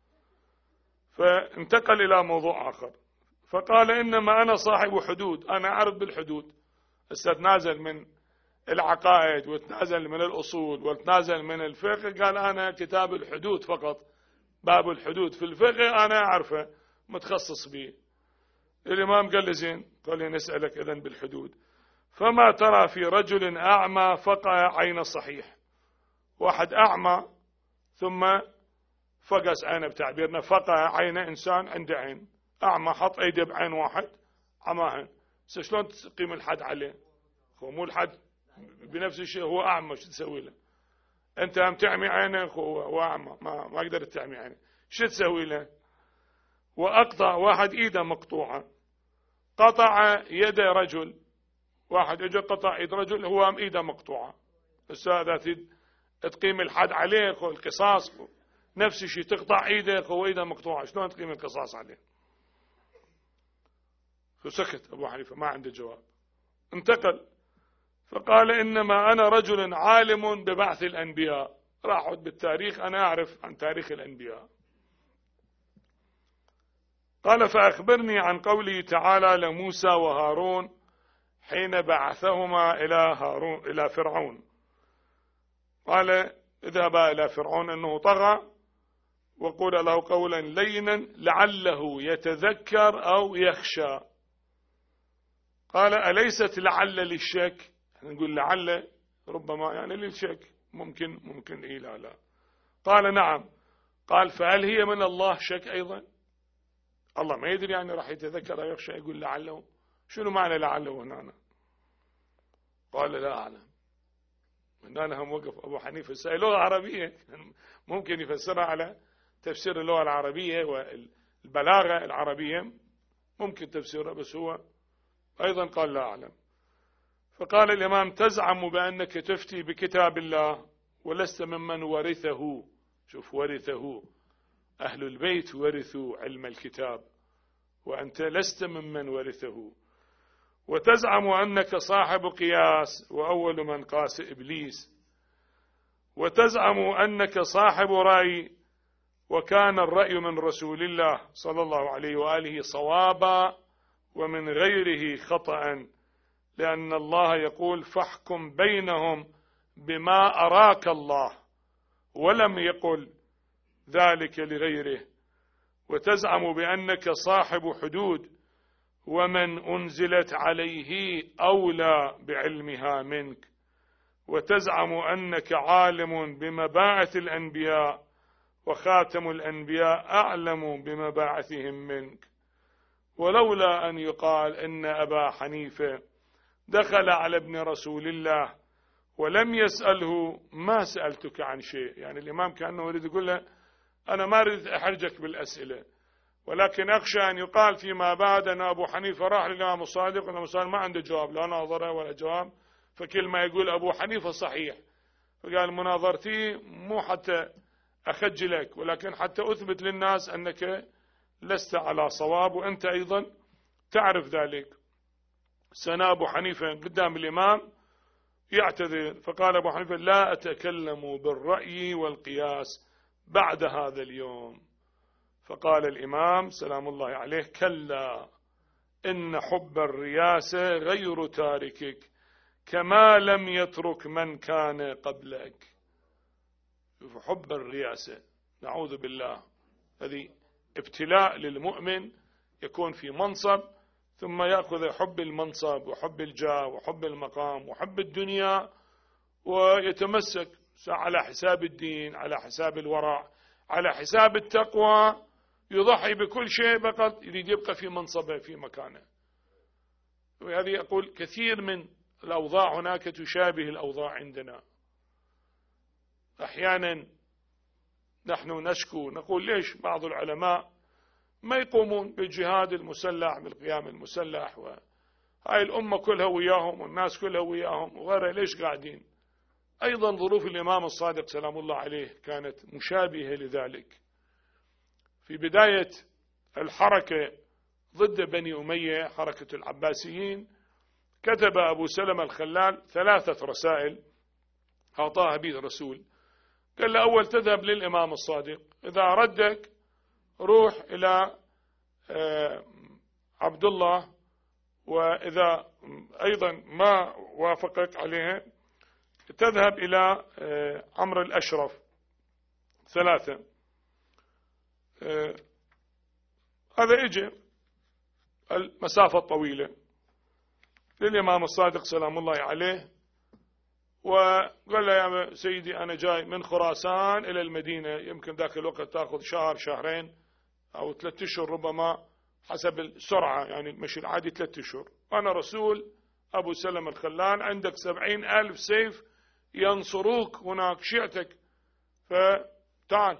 فانتقل إلى موضوع آخر، فقال: إنما أنا صاحب حدود، أنا أعرف بالحدود. استنازل من العقائد وتنازل من الأصول وتنازل من الفقه، قال: أنا كتاب الحدود فقط، باب الحدود في الفقه أنا أعرفه، متخصص به. الإمام قال له: زين، قال لي نسألك إذن بالحدود. فما ترى في رجل أعمى فقع عين صحيح؟ واحد أعمى ثم فقس عينه، بتعبيرنا فقع عين إنسان عنده عين، أعمى حط أيده بعين واحد عماهن، شلون تقيم الحد عليه؟ هو مو الحد بنفس الشيء، هو أعمى، شو تسوي له؟ أنت هم تعمي عينه، هو أعمى، ما قدرت تعمي عينه، شو تسوي له؟ وأقطع واحد إيده مقطوعة، قطع يد رجل، واحد اجى قطع يد رجل، هو هم إيده مقطوعة، بس هذا تقيم الحد عليه، القصاص نفس الشيء، تقطع ايده هو ايده مقطوعة، شلون تقيم القصاص عليه؟ فسكت أبو حنيفة، ما عنده جواب. انتقل فقال إنما أنا رجل عالم ببعث الأنبياء، راح بالتاريخ، أنا أعرف عن تاريخ الأنبياء. قال فأخبرني عن قوله تعالى لموسى وهارون حين بعثهما إلى فرعون، قال اذهبا إلى فرعون إنه طغى وقول له قولا لينا لعله يتذكر أو يخشى. قال أليست لعل للشك؟ نقول لعل ربما يعني للشك، ممكن إيه لا. قال نعم. قال فهل هي من الله شك أيضا؟ الله ما يدري يعني راح يتذكر أو يخشى، يقول لعله، شنو معنى لعله هنا؟ قال لا أعلم. من هنا هم وقف أبو حنيفة سأل لغة عربية، ممكن يفسرها على تفسير اللغة العربية والبلاغة العربية، ممكن تفسيرها، بس هو أيضا قال لا أعلم. فقال الإمام تزعم بأنك تفتي بكتاب الله ولست ممن ورثه. شوف، ورثه، أهل البيت ورثوا علم الكتاب وأنت لست ممن ورثه. وتزعم أنك صاحب قياس وأول من قاس إبليس. وتزعم أنك صاحب رأي وكان الرأي من رسول الله صلى الله عليه وآله صوابا ومن غيره خطأ، لأن الله يقول فاحكم بينهم بما أراك الله، ولم يقل ذلك لغيره. وتزعم بأنك صاحب حدود ومن أنزلت عليه أولى بعلمها منك. وتزعم أنك عالم بمباعث الأنبياء وخاتم الأنبياء أعلم بمباعثهم منك. ولولا أن يقال إن أبا حنيفة دخل على ابن رسول الله ولم يسأله ما سألتك عن شيء، يعني الإمام كأنه يريد يقول له أنا ما أريد أحرجك بالأسئلة، ولكن أخشى أن يقال فيما بعد أن أبو حنيفة راح للإمام الصادق والإمام الصادق ما عنده جواب، لا ناظرة ولا جواب، فكل ما يقول أبو حنيفة صحيح. فقال مناظرتي مو حتى أخجلك، ولكن حتى أثبت للناس أنك لست على صواب، وأنت أيضا تعرف ذلك. سنة أبو حنيفة قدام الإمام يعتذر، فقال أبو حنيفة لا أتكلم بالرأي والقياس بعد هذا اليوم. فقال الإمام سلام الله عليه كلا إن حب الرياسة غير تاركك كما لم يترك من كان قبلك. حب الرياسة نعوذ بالله، هذه ابتلاء للمؤمن، يكون في منصب ثم يأخذ حب المنصب وحب الجاه وحب المقام وحب الدنيا ويتمسك على حساب الدين، على حساب الورع، على حساب التقوى، يضحي بكل شيء فقط يريد يبقى في منصبه في مكانه. وهذه يقول كثير من الأوضاع هناك تشابه الأوضاع عندنا. أحيانا نحن نشكو نقول ليش بعض العلماء ما يقومون بالجهاد المسلح، بالقيام المسلح، وهاي الأمة كلها وياهم والناس كلها وياهم وغيرها، ليش قاعدين؟ أيضا ظروف الإمام الصادق سلام الله عليه كانت مشابهة لذلك. في بداية الحركة ضد بني أمية، حركة العباسيين، كتب أبو سلمة الخلال 3 رسائل أعطاها به الرسول. قال له أول تذهب للإمام الصادق، إذا ردك روح إلى عبد الله، وإذا أيضا ما وافقك عليها تذهب إلى عمرو الأشرف. 3 هذا إجا المسافة الطويلة للإمام الصادق سلام الله عليه، وقال له يا سيدي أنا جاي من خراسان إلى المدينة، يمكن ذاك الوقت تأخذ شهر شهرين أو 3 أشهر ربما، حسب السرعة، يعني المشي العادي 3 أشهر. أنا رسول أبو سلمة الخلال، عندك 70,000 سيف ينصروك هناك شيعتك، فتعال.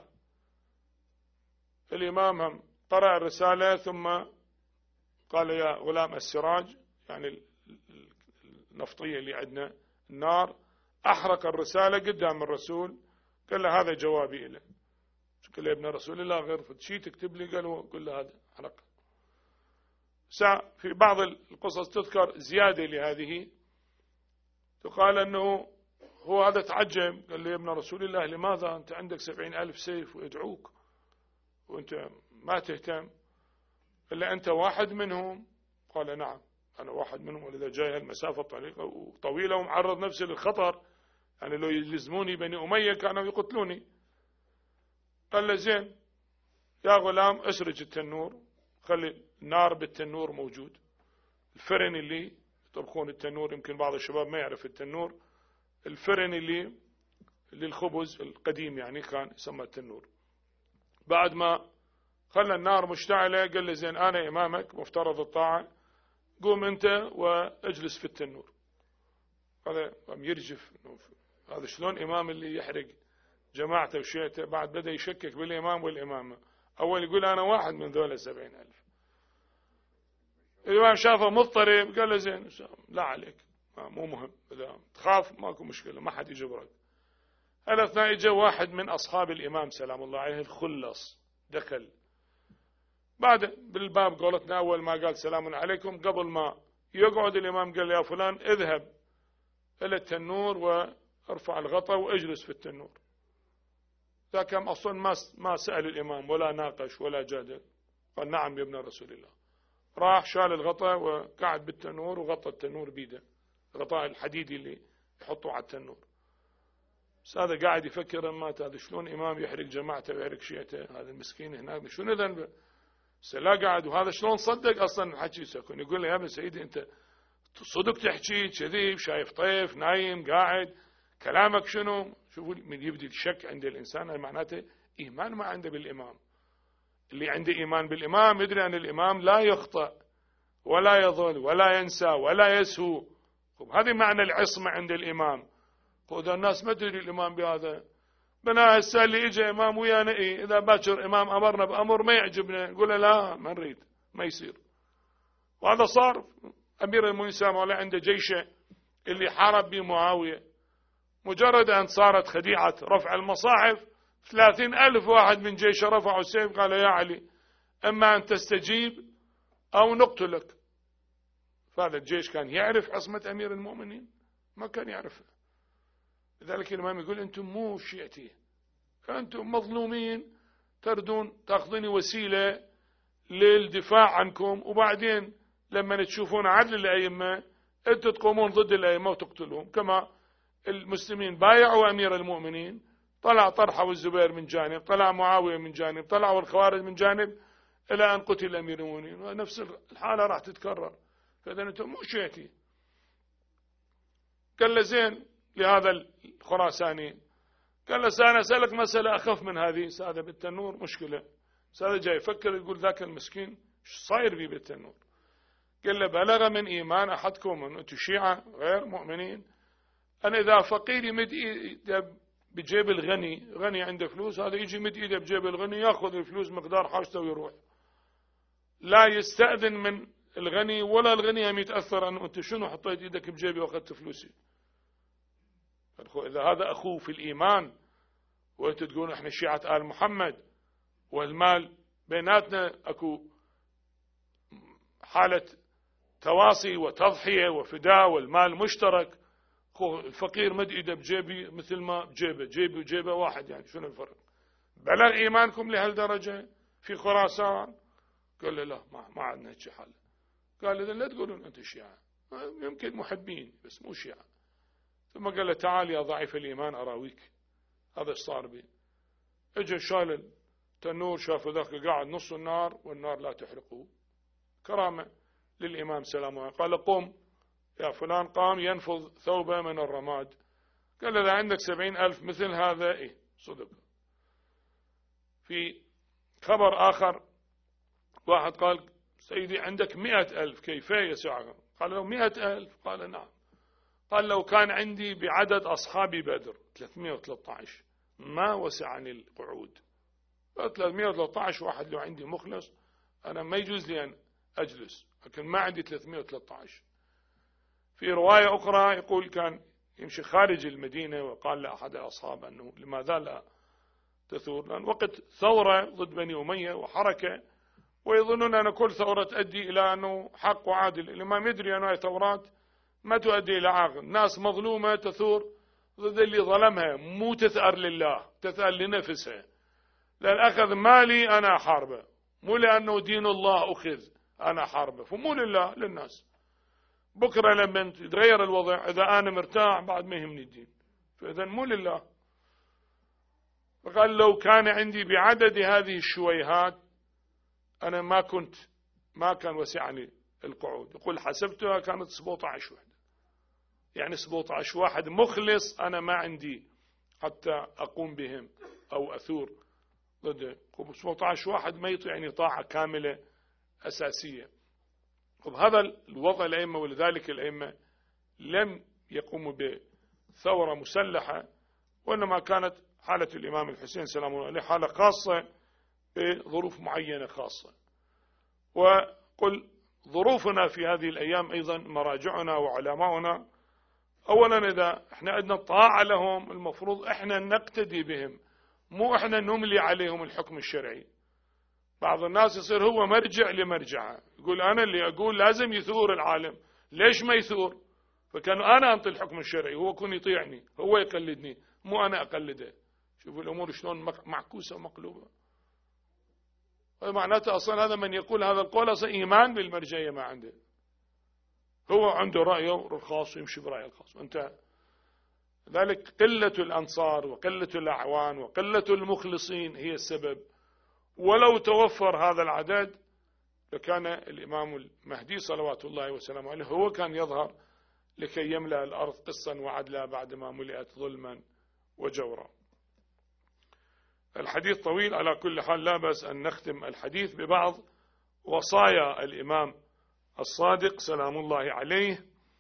الإمام هم قرأ الرسالة ثم قال يا غلام السراج، يعني النفطية اللي عندنا النار، أحرق الرسالة قدام الرسول، قال له هذا جوابي له. قال له يا ابن رسول الله غير شيء تكتب لي؟ قال له هذا حرق. في بعض القصص تذكر زيادة لهذه، تقال أنه هو هذا تعجب، قال له يا ابن رسول الله لماذا أنت عندك 70,000 سيف ويدعوك وأنت ما تهتم؟ قال له أنت واحد منهم؟ قال نعم أنا واحد منهم، ولذا جاي المسافة طريقة طويلة ومعرض نفسي للخطر، يعني لو يلزموني بني أمية كانوا يقتلوني. قال له زين يا غلام اسرج التنور، خلي النار بالتنور موجود، الفرن اللي يطبخون التنور، يمكن بعض الشباب ما يعرف التنور، الفرن اللي الخبز القديم يعني كان يسمى التنور. بعد ما خلى النار مشتعلة قال له زين أنا إمامك مفترض الطاعة، قوم أنت واجلس في التنور. هذا قام يرجف، هذا شلون إمام اللي يحرق جماعته وشيعته؟ بعد بدأ يشكك بالإمام والإمامة. أول يقول أنا واحد من ذولا 70,000. الإمام شافه مضطرب قال له زين لا عليك، مو مهم، إذا تخاف ماكو مشكلة، ما حد يجبرك. الأثناء جاء واحد من أصحاب الإمام سلام الله عليه الخلص، دخل بعد بالباب قولتنا، أول ما قال سلام عليكم قبل ما يقعد الإمام قال يا فلان اذهب إلى التنور وارفع الغطاء واجلس في التنور. ذاك أصلا ما سأل الإمام ولا ناقش ولا جادل، قال نعم يا ابن رسول الله. راح شال الغطاء وقعد بالتنور وغطى التنور بيده، غطاء الحديدي اللي يحطوه على التنور. بس هذا قاعد يفكر مات هذا شلون إمام يحرق جماعته ويحرق شيعته، هذا المسكين هناك شنو ذنبه؟ لا قاعد، وهذا شلون صدق أصلا الحكي سكون؟ يقول له يا ابن سيدي أنت صدق تحكي كذب، شايف طيف نايم قاعد كلامك شنو؟ شوفوا من يبدي الشك عند الإنسان معناته إيمان ما عنده بالإمام. اللي عنده إيمان بالإمام يدري أن الإمام لا يخطأ ولا يضل ولا ينسى ولا يسهو. هذه معنى العصمة عند الإمام. وإذا الناس ما تدري الإمام بهذا، بنا هسه اللي إجا إمام ويانا إيه، إذا باكر إمام أمرنا بأمر ما يعجبنا نقول لا ما نريد، ما يصير. وهذا صار. أمير المؤمنين سلام الله عنده جيشه اللي حارب به معاوية، مجرد أن صارت خديعة رفع المصاحف 30,000 واحد من جيشه رفعوا السيف قال يا علي إما أن تستجيب أو نقتلك. فهذا الجيش كان يعرف عصمة أمير المؤمنين؟ ما كان يعرفها. لذلك الإمام يقول أنتم مو شيعتي، أنتم مظلومين، تردون تأخذوني وسيلة للدفاع عنكم، وبعدين لما تشوفون عدل الأئمة أنتم تقومون ضد الأئمة وتقتلهم. كما المسلمين بايعوا أمير المؤمنين، طلع طلحة والزبير من جانب، طلع معاوية من جانب، طلعوا الخوارج من جانب، إلى أن قتل أمير المؤمنين. ونفس الحالة راح تتكرر. فإذا أنتم مو شيعتي. قال له زين لهذا الخراساني، قال له أنا أسألك مسألة أخف من هذه. هذا بالتنور مشكلة، هذا جاي يفكر يقول ذاك المسكين ايش صاير بي بالتنور. قال له بلغ من إيمان أحدكم أن أنتم شيعة غير مؤمنين أنا إذا فقير يمد إيده بجيب الغني، غني عنده فلوس، هذا يجي يمد إيده بجيب الغني يأخذ الفلوس مقدار حاجته ويروح، لا يستأذن من الغني ولا الغني هم يتأثر أنه أنت شنو حطيت إيدك بجيبي وأخذت فلوسي. إذا هذا أخوه في الإيمان وأنت تقول إحنا شيعة آل محمد والمال بيناتنا أكو حالة تواصي وتضحية وفداء والمال مشترك، الفقير مد إيده بجيبي مثل ما جيبي وجيبه واحد، يعني شنو الفرق؟ بلغ إيمانكم لهالدرجة في خراسان؟ قال له لا ما عندنا هيك حال. قال إذا لا تقولون أنتم شيعة، يمكن محبين بس مو شيعة. ثم قال له تعال يا ضعيف الإيمان أراويك. هذا صار بي. اجى شال التنور، شافوا ذاك قاعد نص النار والنار لا تحرقه، كرامة للإمام سلام الله. قال قم يا فلان، قام ينفض ثوبه من الرماد. قال له إذا عندك 70,000 مثل هذا إيه صدق. في خبر آخر واحد قال سيدي عندك 100,000 كيف يسعهم؟ قال له 100,000. قال نعم. قال لو كان عندي بعدد أصحاب بدر 313 ما وسعني القعود. 313 واحد لو عندي مخلص أنا ما يجوز لي أن أجلس، لكن ما عندي 313. في رواية أخرى يقول كان يمشي خارج المدينة وقال لأحد الأصحاب أنه لماذا لا تثور، لأن وقت ثورة ضد بني أمية وحركة، ويظنون أن كل ثورة تؤدي إلى أنه حق وعادل. الإمام يدري أن هذه ثورات ما تؤدي إلى عقل، ناس مظلومة تثور ضد اللي ظلمها، مو تثأر لله، تثأر لنفسها، لأن أخذ مالي أنا أحاربه، مو لأنه دين الله أخذ أنا أحاربه، فمو لله، للناس. بكرة لما يتغير الوضع إذا أنا مرتاح بعد ما يهمني الدين، فإذا مو لله. فقال لو كان عندي بعدد هذه الشويهات أنا ما كان وسعني القعود. يقول حسبتها كانت 17 وحدة، يعني 17 واحد مخلص أنا ما عندي حتى أقوم بهم أو أثور ضد 17 واحد ما يطيعني طاعة كاملة أساسية. هذا الوضع الأئمة، ولذلك الأئمة لم يقوموا بثورة مسلحة، وإنما كانت حالة الإمام الحسين سلام الله عليه حالة خاصة بظروف معينة خاصة. وقل ظروفنا في هذه الأيام أيضا مراجعنا وعلماؤنا، أولا إذا احنا عندنا طاعة لهم المفروض احنا نقتدي بهم، مو احنا نملي عليهم الحكم الشرعي. بعض الناس يصير هو مرجع لمرجعه، يقول أنا اللي أقول لازم يثور العالم، ليش ما يثور؟ فكان أنا أنطي الحكم الشرعي، هو يكون يطيعني، هو يقلدني، مو أنا أقلده. شوفوا الأمور شلون معكوسة ومقلوبة. معناته أصلا هذا من يقول هذا القول أصلا إيمان بالمرجعية ما عنده، هو عنده رأيه الخاص ويمشي برأيه الخاص وانتهى. ذلك قلة الأنصار وقلة الأعوان وقلة المخلصين هي السبب. ولو توفر هذا العدد لكان الإمام المهدي صلوات الله وسلامه عليه هو كان يظهر لكي يملأ الأرض قسطا وعدلا بعدما ملئت ظلما وجورا. الحديث طويل، على كل حال لا بأس أن نختم الحديث ببعض وصايا الإمام الصادق سلام الله عليه.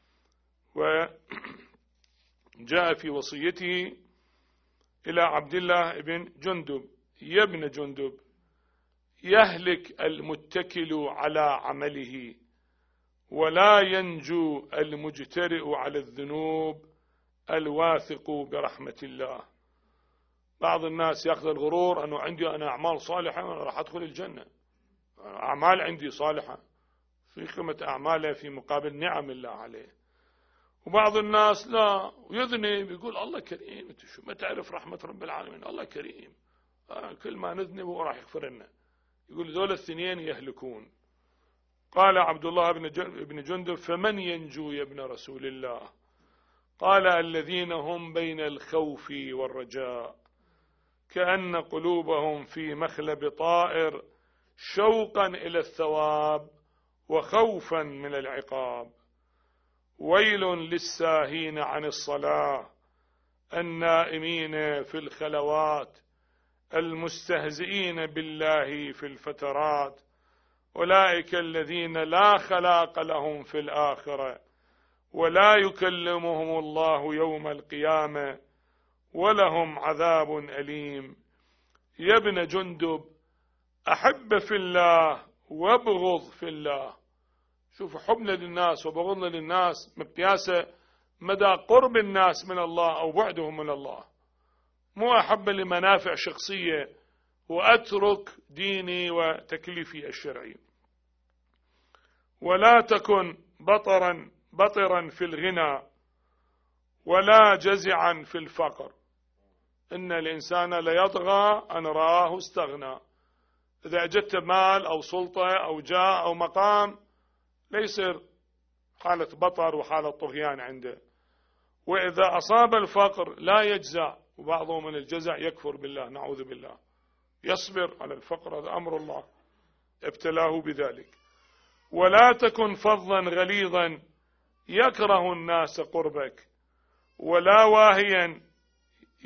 وجاء في وصيته إلى عبد الله بن جندب: يا ابن جندب، يهلك المتكل على عمله ولا ينجو المجترئ على الذنوب الواثق برحمة الله. بعض الناس يأخذ الغرور أنه عندي أنا أعمال صالحة وأنا راح أدخل الجنة، أعمال عندي صالحة، في قيمة أعماله في مقابل نعم الله عليه. وبعض الناس لا، يذنب يقول الله كريم، أنت شو ما تعرف رحمة رب العالمين، الله كريم، كل ما نذنب هو راح يغفر لنا. يقول ذول الاثنين يهلكون. قال عبد الله بن جندب: فمن ينجو يا ابن رسول الله؟ قال: الذين هم بين الخوف والرجاء، كأن قلوبهم في مخلب طائر، شوقا إلى الثواب وخوفا من العقاب. ويل للساهين عن الصلاة، النائمين في الخلوات، المستهزئين بالله في الفترات، أولئك الذين لا خلاق لهم في الآخرة، ولا يكلمهم الله يوم القيامة، ولهم عذاب أليم. يا ابن جندب، أحب في الله وابغض في الله. شوف، حبنا للناس وبغضنا للناس مقياسه مدى قرب الناس من الله أو بعدهم من الله، مو أحب لمنافع شخصية وأترك ديني وتكليفي الشرعي. ولا تكن بطرا في الغنى ولا جزعا في الفقر، إن الإنسان ليطغى أن رآه استغنى. إذا أجدت مال أو سلطة أو جاه أو مقام لا يصير حالة بطر وحالة طغيان عنده. وإذا أصاب الفقر لا يجزع، وبعضهم من الجزع يكفر بالله، نعوذ بالله، يصبر على الفقر، هذا أمر الله ابتلاه بذلك. ولا تكن فظا غليظا يكره الناس قربك، ولا واهيا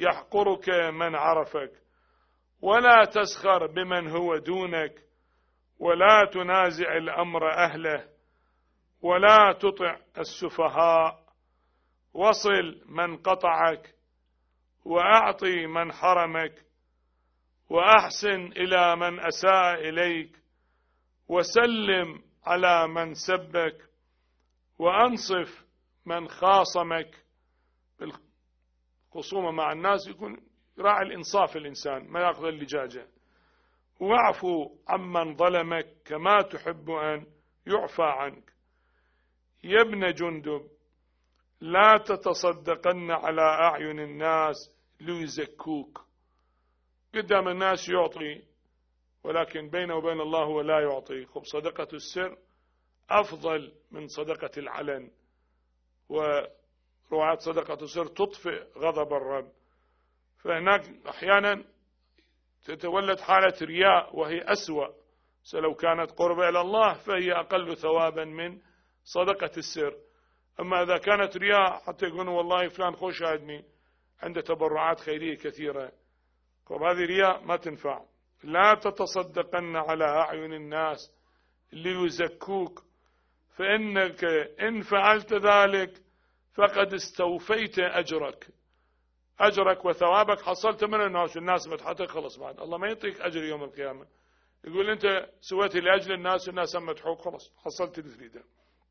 يحقرك من عرفك، ولا تسخر بمن هو دونك، ولا تنازع الأمر أهله، ولا تطع السفهاء، وصل من قطعك، وأعطي من حرمك، وأحسن إلى من أساء إليك، وسلم على من سبك، وأنصف من خاصمك. بالخصومة مع الناس يكون راعي الإنصاف الإنسان، ما يأخذ اللجاجة. واعفو عمن ظلمك كما تحب أن يعفى عنك. يا ابن جندب، لا تتصدقن على أعين الناس ليزكوك. قدام الناس يعطي، ولكن بينه وبين الله هو لا يعطي. خب صدقة السر أفضل من صدقة العلن، ورواية صدقة السر تطفئ غضب الرب. فهناك أحيانا تتولد حالة رياء وهي أسوأ، لو كانت قربة إلى الله فهي أقل ثوابا من صدقة السر. أما إذا كانت رياء حتى يقولون والله فلان خوش آدمي عنده تبرعات خيرية كثيرة، هذه رياء ما تنفع. لا تتصدقن على أعين الناس ليزكوك، فإنك إن فعلت ذلك فقد استوفيت أجرك وثوابك، حصلت من الناس مدحتك، خلص بعد الله ما يعطيك أجر يوم القيامة. يقول أنت سويت لأجل الناس مدحوك، خلص حصلت اللي تريده.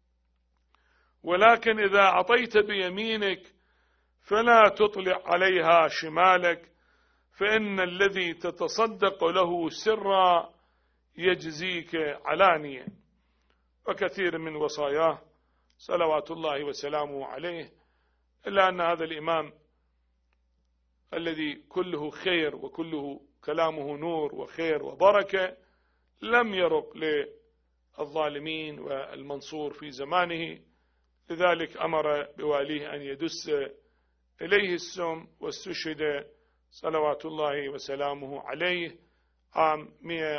ولكن إذا أعطيت بيمينك فلا تطلع عليها شمالك، فإن الذي تتصدق له سرا يجزيك علانية. وكثير من وصاياه صلوات الله وسلامه عليه، إلا أن هذا الإمام الذي كله خير وكله كلامه نور وخير وبركة لم يرق للظالمين والمنصور في زمانه، لذلك أمر بواليه أن يدس إليه السم، واستشهد صلوات الله وسلامه عليه عام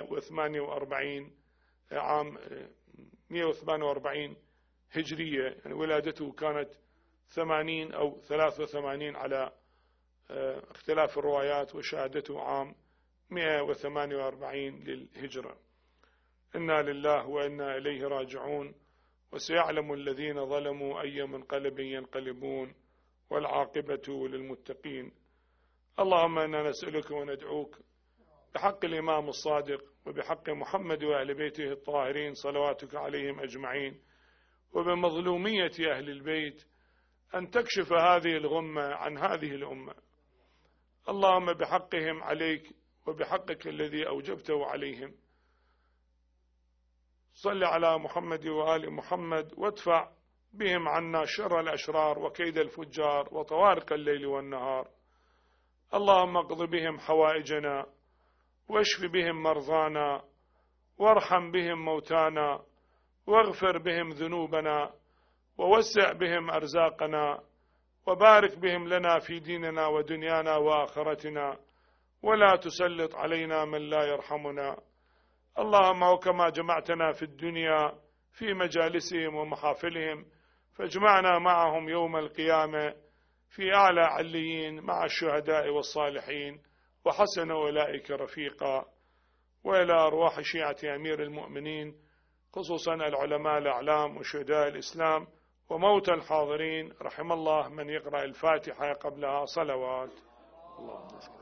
148 هجرية، يعني ولادته كانت 80 أو 83 على اختلاف الروايات، وشهادته عام 148 للهجرة. إنا لله وإنا إليه راجعون، وسيعلم الذين ظلموا أي منقلب ينقلبون، والعاقبة للمتقين. اللهم إنا نسألك وندعوك بحق الإمام الصادق وبحق محمد وأهل بيته الطاهرين صلواتك عليهم أجمعين، وبمظلومية أهل البيت أن تكشف هذه الغمة عن هذه الأمة. اللهم بحقهم عليك وبحقك الذي أوجبته عليهم. صل على محمد وآل محمد، وادفع بهم عنا شر الأشرار وكيد الفجار وطوارق الليل والنهار. اللهم اقض بهم حوائجنا، واشف بهم مرضانا، وارحم بهم موتانا، واغفر بهم ذنوبنا، ووسع بهم أرزاقنا، وبارك بهم لنا في ديننا ودنيانا وآخرتنا، ولا تسلط علينا من لا يرحمنا. اللهم وكما جمعتنا في الدنيا في مجالسهم ومحافلهم، فاجمعنا معهم يوم القيامة في أعلى عليين مع الشهداء والصالحين، وحسن أولئك رفيقا. وإلى أرواح شيعة أمير المؤمنين، خصوصا العلماء الأعلام وشهداء الإسلام وموتى الحاضرين، رحم الله من يقرأ الفاتحة قبلها صلوات. اللهم